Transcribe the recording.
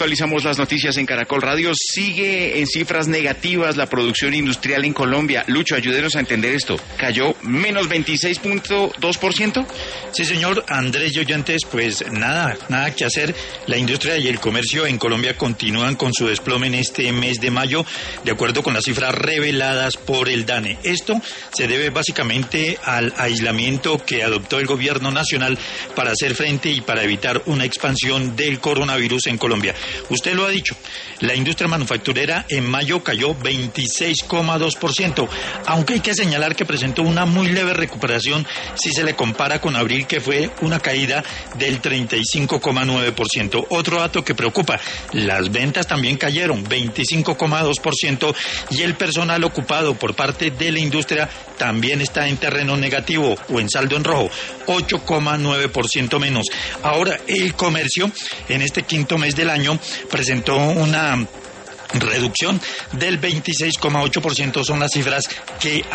Actualizamos las noticias en Caracol Radio. Sigue en cifras negativas la producción industrial en Colombia. Lucho, ayúdenos a entender esto. ¿Cayó menos 26.2%? Sí, señor Andrés y oyentes, pues nada que hacer. La industria y el comercio en Colombia continúan con su desplome en este mes de mayo, de acuerdo con las cifras reveladas por el DANE. Esto se debe básicamente al aislamiento que adoptó el gobierno nacional para hacer frente y para evitar una expansión del coronavirus en Colombia. Usted lo ha dicho, la industria manufacturera en mayo cayó 26,2%, aunque hay que señalar que presentó una muy leve recuperación si se le compara con abril, que fue una caída del 35,9%. Otro dato que preocupa, las ventas también cayeron 25,2% y el personal ocupado por parte de la industria también está en terreno negativo o en saldo en rojo, 8,9% menos. Ahora, el comercio en este quinto mes del año presentó una reducción del 26,8%, son las cifras que